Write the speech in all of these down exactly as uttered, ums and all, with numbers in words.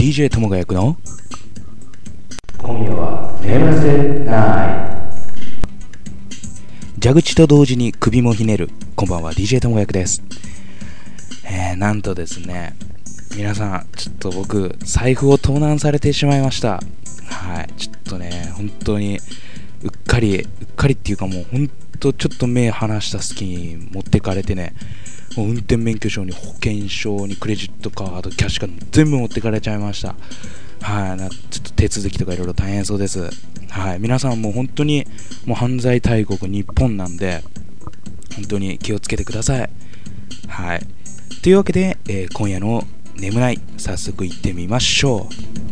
ディージェー 友賀役の今夜は眠らせない。 蛇口と同時に首もひねる。こんばんは ディージェー 友賀役です。えー、なんとですね、皆さんちょっと僕財布を盗難されてしまいました。はい、ちょっとね本当にうっかりうっかりっていうかもう本当ちょっと目離した隙に持ってかれてね、もう運転免許証に保険証にクレジットカードキャッシュカード全部持ってかれちゃいました。はい、なちょっと手続きとかいろいろ大変そうです。はい、皆さんも本当にもう犯罪大国日本なんで本当に気をつけてください。はい、というわけで、えー、今夜の眠ない早速行ってみましょう。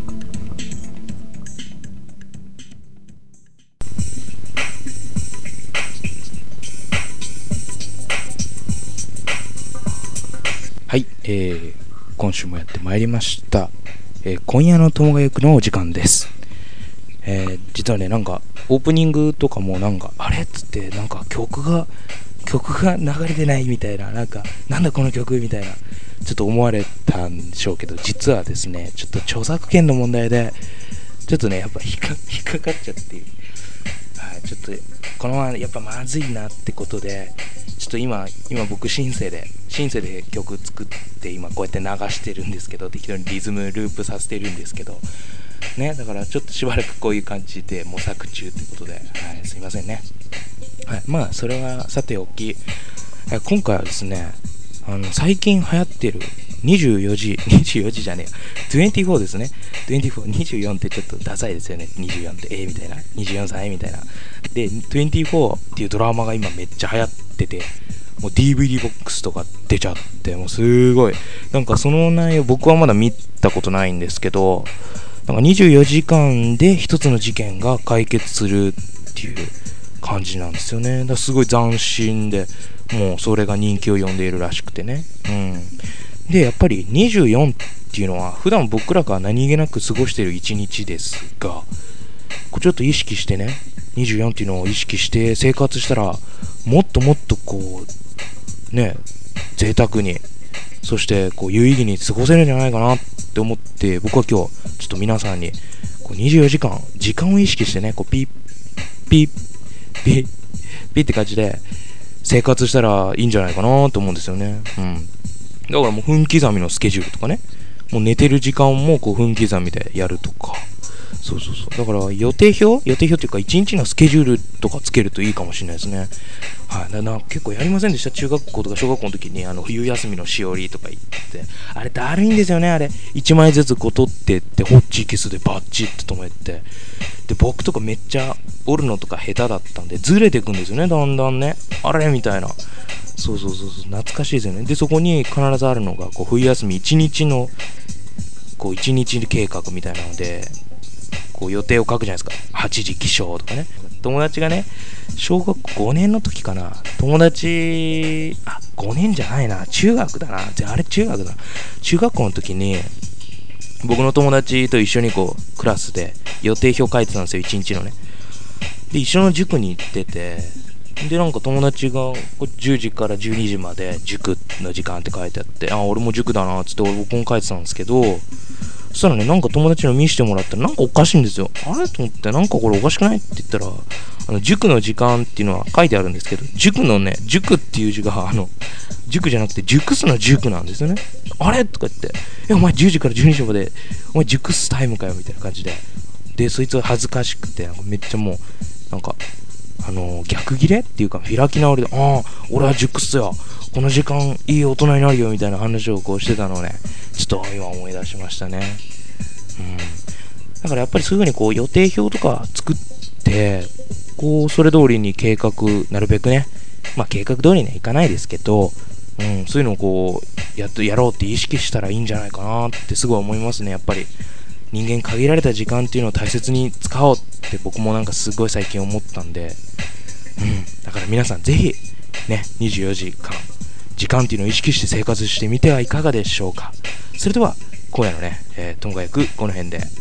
はい、えー、今週もやってまいりました、えー、今夜の友賀役のお時間です。えー、実はねなんかオープニングとかもなんかあれっつってなんか曲が曲が流れてないみたいな、なんかなんだこの曲みたいなちょっと思われたんでしょうけど、実はですねちょっと著作権の問題でちょっとねやっぱ引っか、引っかかっちゃって、はい、ちょっとこのままやっぱまずいなってことでちょっと今今僕シンセでシンセで曲作って今こうやって流してるんですけど、適当にリズムループさせてるんですけどね、だからちょっとしばらくこういう感じで模索中ってことで、はい、すいませんね。はい、まあそれはさておき、今回はですねあの最近流行ってるにじゅうよじにじゅうよじじゃねえよにじゅうよんですね。にじゅうよん、にじゅうよんってちょっとダサいですよね。にじゅうよんってえー、みたいな、にじゅうよんさいみたいなで、にじゅうよんっていうドラマが今めっちゃ流行ってて、もう ディーブイディー ボックスとか出ちゃって、もうすごいなんかその内容僕はまだ見たことないんですけど、なんかにじゅうよじかんで一つの事件が解決するっていう感じなんですよね。だからすごい斬新で、もうそれが人気を呼んでいるらしくてね。うん。で、やっぱりにじゅうよんっていうのは普段僕らが何気なく過ごしている一日ですが、こうちょっと意識してね、にじゅうよんっていうのを意識して生活したら、もっともっとこうね、贅沢に、そしてこう有意義に過ごせるんじゃないかなって思って、僕は今日ちょっと皆さんにこうにじゅうよじかん時間を意識してね、こうピッピッピッピッって感じで生活したらいいんじゃないかなと思うんですよね。うん。だからもう分刻みのスケジュールとかね、もう寝てる時間もこう分刻みでやるとか、そうそうそう。だから予定表予定表っていうか一日のスケジュールとかつけるといいかもしれないですね。はい。だな結構やりませんでした。中学校とか小学校の時にあの冬休みのしおりとか言って、あれだるいんですよね。あれいちまいずつこう取ってってホッチキスでバッチって止めて、で僕とかめっちゃ折るのとか下手だったんでずれていくんですよね、だんだんね。あれみたいな。そうそうそうそう、懐かしいですよね。でそこに必ずあるのがこう冬休みいちにちのこういちにち計画みたいなので、こう予定を書くじゃないですか。はちじ起床とかね。友達がね、小学校ごねんの時かな、友達、あ、ごねんじゃないな、中学だな、あれ中学だ、中学校の時に僕の友達と一緒にこうクラスで予定表書いてたんですよ、いちにちのね。で一緒の塾に行ってて、でなんか友達がこうじゅうじからじゅうにじまで塾の時間って書いてあって、あ、俺も塾だなっつって俺僕も書いてたんですけど、そしたらね、なんか友達の見せてもらったらなんかおかしいんですよ。あれと思って、なんかこれおかしくないって言ったら、あの塾の時間っていうのは書いてあるんですけど、塾のね、塾っていう字があの塾じゃなくて熟すの塾なんですよね。あれとか言って、えお前じゅうじからじゅうにじまでお前熟すタイムかよみたいな感じで、でそいつは恥ずかしくてなんかめっちゃもうなんかあのー、逆ギレっていうか開き直りで、ああ俺は熟すよ、この時間いい大人になるよみたいな話をこうしてたのをね、ちょっと今思い出しましたね。うん。だからやっぱりそういう風にこう予定表とか作ってこうそれ通りに計画、なるべくね、まあ計画通りにはいかないですけど、うん、そういうのをこうやっとやろうって意識したらいいんじゃないかなってすごい思いますね。やっぱり人間限られた時間っていうのを大切に使おうって僕もなんかすごい最近思ったんで、うん、だから皆さんぜひねにじゅうよじかん時間っていうのを意識して生活してみてはいかがでしょうか。それでは今夜のね、えー、ともかくこの辺で。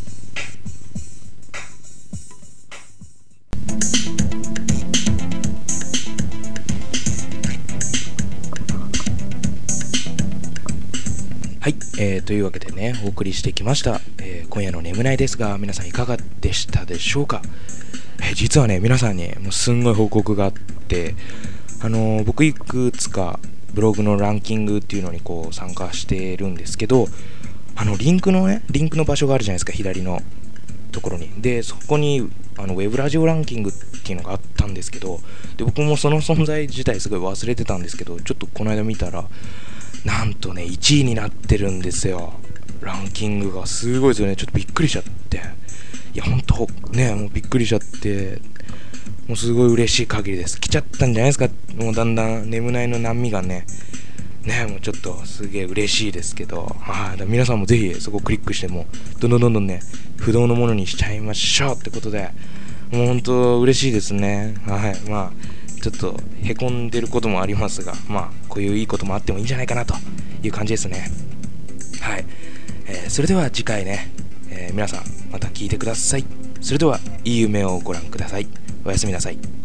はい、 えー、というわけでね、お送りしてきました、えー、今夜の眠ないですが、皆さんいかがでしたでしょうか。えー、実はね、皆さんにもうすんごい報告があって、あのー、僕いくつかブログのランキングっていうのにこう参加してるんですけど、あのリンクのね、リンクの場所があるじゃないですか、左のところに。で、そこにあのウェブラジオランキングっていうのがあったんですけど、で僕もその存在自体すごい忘れてたんですけど、ちょっとこの間見たらなんとねいちいになってるんですよ。ランキングがすごいですよね。ちょっとびっくりしちゃって、いやほんとね、もうびっくりしちゃって、もうすごい嬉しい限りです。来ちゃったんじゃないですか。もうだんだん眠ないの波がねねもうちょっとすげえ嬉しいですけど、はい、皆さんもぜひそこをクリックしてもどんどんどんどんね不動のものにしちゃいましょうってことで、もう本当嬉しいですね。はい、まあちょっとへこんでることもありますが、まあこういういいこともあってもいいんじゃないかなという感じですね。はい、えー、それでは次回ね、えー、皆さんまた聞いてください。それではいい夢をご覧ください。おやすみなさい。